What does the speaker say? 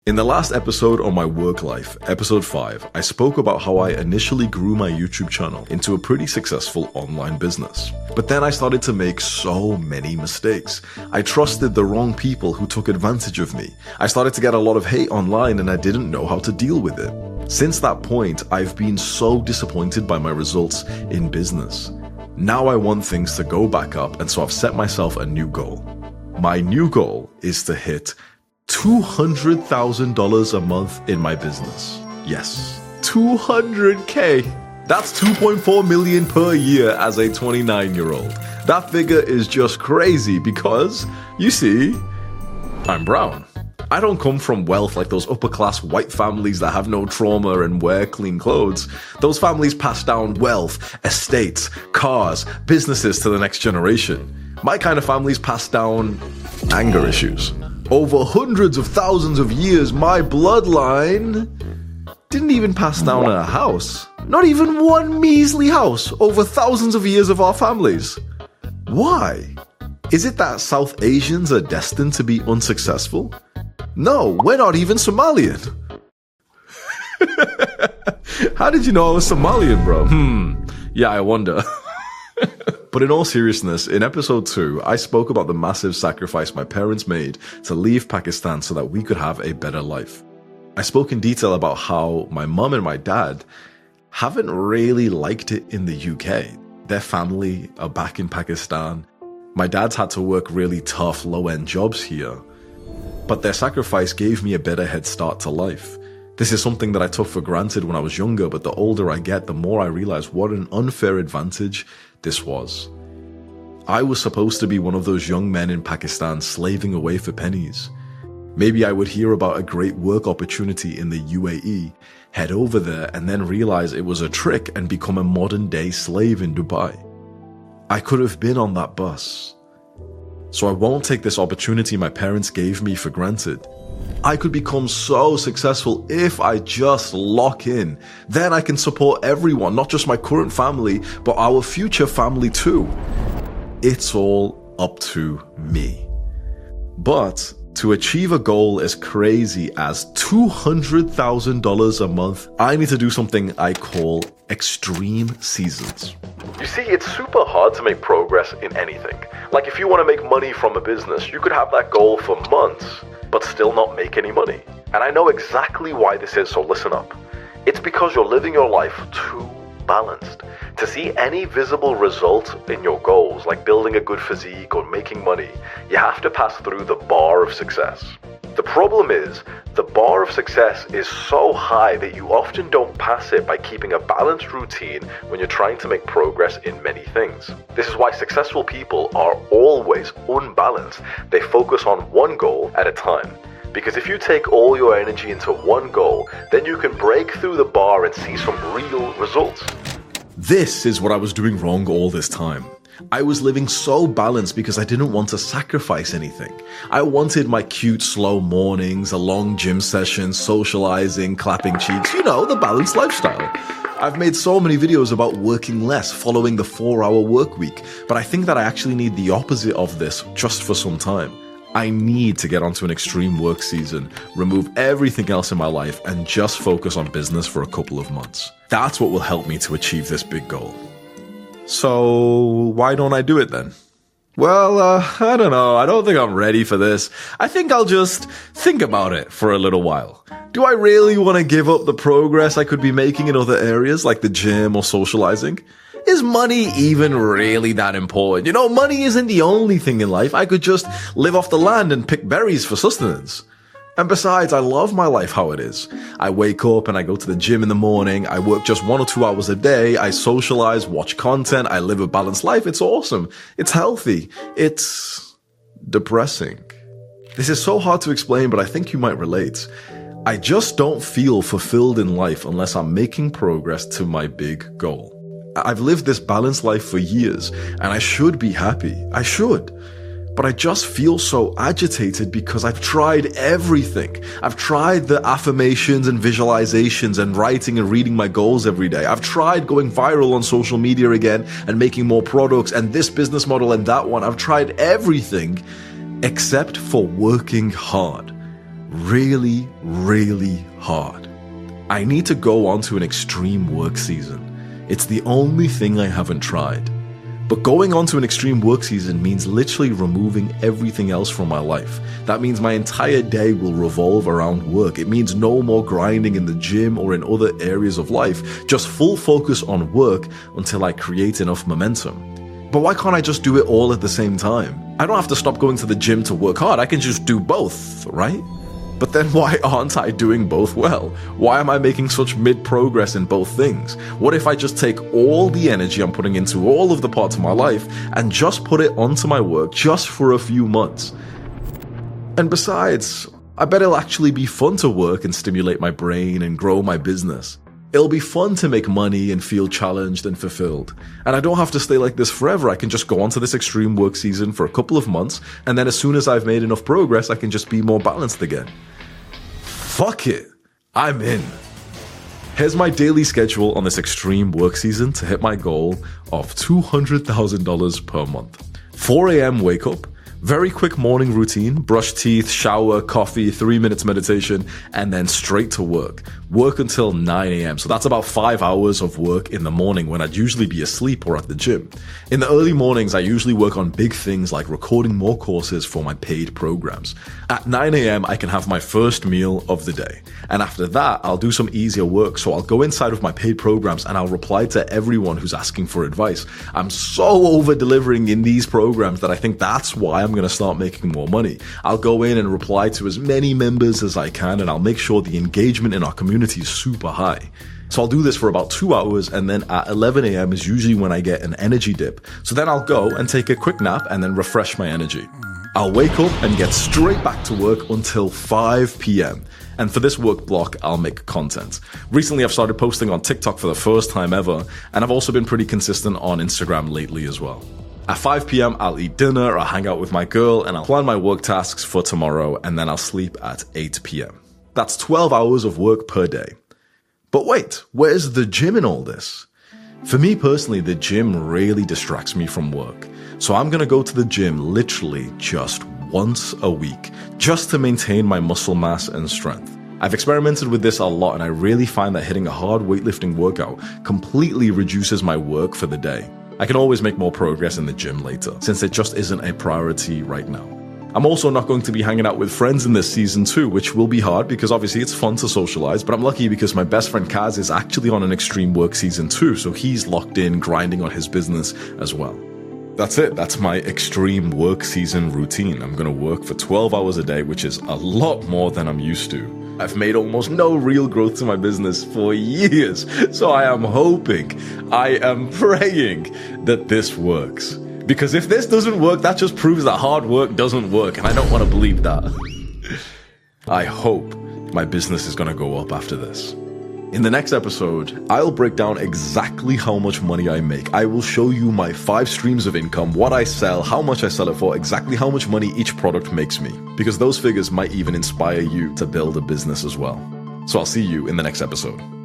In the last episode on my work life, episode 5, I spoke about how I initially grew my YouTube channel into a pretty successful online business. But then I started to make so many mistakes. I trusted the wrong people who took advantage of me. I started to get a lot of hate online and I didn't know how to deal with it. Since that point, I've been so disappointed by my results in business. Now I want things to go back up, and so I've set myself a new goal. My new goal is to hit $200,000 a month in my business. Yes, $200K. That's 2.4 million per year as a 29-year-old. That figure is just crazy because, you see, I'm brown. I don't come from wealth like those upper-class white families that have no trauma and wear clean clothes. Those families pass down wealth, estates, cars, businesses to the next generation. My kind of families pass down anger issues. Over hundreds of thousands of years, my bloodline didn't even pass down a house. Not even one measly house over thousands of years of our families. Why? Is it that South Asians are destined to be unsuccessful? No, we're not even Somalian. How did you know I was Somalian, bro? Yeah, I wonder. But in all seriousness, in episode 2, I spoke about the massive sacrifice my parents made to leave Pakistan so that we could have a better life. I spoke in detail about how my mum and my dad haven't really liked it in the UK. Their family are back in Pakistan. My dad's had to work really tough, low-end jobs here. But their sacrifice gave me a better head start to life. This is something that I took for granted when I was younger, but the older I get, the more I realize what an unfair advantage this was. I was supposed to be one of those young men in Pakistan slaving away for pennies. Maybe I would hear about a great work opportunity in the UAE, head over there, and then realize it was a trick and become a modern-day slave in Dubai. I could have been on that bus. So I won't take this opportunity my parents gave me for granted. I could become so successful if I just lock in. Then I can support everyone, not just my current family, but our future family too. It's all up to me. But to achieve a goal as crazy as $200,000 a month, I need to do something I call extreme seasons. You see, it's super hard to make progress in anything. Like if you want to make money from a business, you could have that goal for months, but still not make any money. And I know exactly why this is, so listen up. It's because you're living your life too balanced. To see any visible result in your goals, like building a good physique or making money, you have to pass through the bar of success. The problem is, the bar of success is so high that you often don't pass it by keeping a balanced routine when you're trying to make progress in many things. This is why successful people are always unbalanced. They focus on one goal at a time. Because if you take all your energy into one goal, then you can break through the bar and see some real results. This is what I was doing wrong all this time. I was living so balanced because I didn't want to sacrifice anything. I wanted my cute, slow mornings, a long gym session, socializing, clapping cheeks, the balanced lifestyle. I've made so many videos about working less, following the 4-hour work week, but I think that I actually need the opposite of this just for some time. I need to get onto an extreme work season, remove everything else in my life, and just focus on business for a couple of months. That's what will help me to achieve this big goal. So, why don't I do it then? Well, I don't know. I don't think I'm ready for this. I think I'll just think about it for a little while. Do I really want to give up the progress I could be making in other areas like the gym or socializing? Is money even really that important? Money isn't the only thing in life. I could just live off the land and pick berries for sustenance. And besides, I love my life how it is. I wake up and I go to the gym in the morning. I work just 1 or 2 hours a day. I socialize, watch content. I live a balanced life. It's awesome. It's healthy. It's depressing. This is so hard to explain, but I think you might relate. I just don't feel fulfilled in life unless I'm making progress to my big goal. I've lived this balanced life for years, and I should be happy. I should. But I just feel so agitated because I've tried everything. I've tried the affirmations and visualizations and writing and reading my goals every day. I've tried going viral on social media again and making more products and this business model and that one. I've tried everything except for working hard. really, really hard. I need to go on to an extreme work season. It's the only thing I haven't tried. But going on to an extreme work season means literally removing everything else from my life. That means my entire day will revolve around work. It means no more grinding in the gym or in other areas of life, just full focus on work until I create enough momentum. But why can't I just do it all at the same time? I don't have to stop going to the gym to work hard. I can just do both, right? But then why aren't I doing both well? Why am I making such mid-progress in both things? What if I just take all the energy I'm putting into all of the parts of my life and just put it onto my work just for a few months? And besides, I bet it'll actually be fun to work and stimulate my brain and grow my business. It'll be fun to make money and feel challenged and fulfilled. And I don't have to stay like this forever. I can just go on to this extreme work season for a couple of months, and then as soon as I've made enough progress, I can just be more balanced again. Fuck it, I'm in. Here's my daily schedule on this extreme work season to hit my goal of $200,000 per month. 4 a.m. wake up, very quick morning routine, brush teeth, shower, coffee, 3 minutes meditation, and then straight to work. Work until 9 a.m. So that's about 5 hours of work in the morning when I'd usually be asleep or at the gym. In the early mornings, I usually work on big things like recording more courses for my paid programs. At 9 a.m., I can have my first meal of the day. And after that, I'll do some easier work. So I'll go inside of my paid programs and I'll reply to everyone who's asking for advice. I'm so over delivering in these programs that I think that's why I'm going to start making more money. I'll go in and reply to as many members as I can, and I'll make sure the engagement in our community is super high. So I'll do this for about 2 hours, and then at 11 a.m. is usually when I get an energy dip. So then I'll go and take a quick nap and then refresh my energy. I'll wake up and get straight back to work until 5 p.m. And for this work block, I'll make content. Recently, I've started posting on TikTok for the first time ever, and I've also been pretty consistent on Instagram lately as well. At 5 p.m., I'll eat dinner, I'll hang out with my girl, and I'll plan my work tasks for tomorrow, and then I'll sleep at 8 p.m. That's 12 hours of work per day. But wait, where's the gym in all this? For me personally, the gym really distracts me from work. So I'm gonna go to the gym literally just once a week, just to maintain my muscle mass and strength. I've experimented with this a lot, and I really find that hitting a hard weightlifting workout completely reduces my work for the day. I can always make more progress in the gym later, since it just isn't a priority right now. I'm also not going to be hanging out with friends in this season too, which will be hard because obviously it's fun to socialize, but I'm lucky because my best friend Kaz is actually on an extreme work season too, so he's locked in grinding on his business as well. That's it. That's my extreme work season routine. I'm going to work for 12 hours a day, which is a lot more than I'm used to. I've made almost no real growth to my business for years, so I am hoping, I am praying that this works. Because if this doesn't work, that just proves that hard work doesn't work, and I don't want to believe that. I hope my business is going to go up after this. In the next episode, I'll break down exactly how much money I make. I will show you my 5 streams of income, what I sell, how much I sell it for, exactly how much money each product makes me. Because those figures might even inspire you to build a business as well. So I'll see you in the next episode.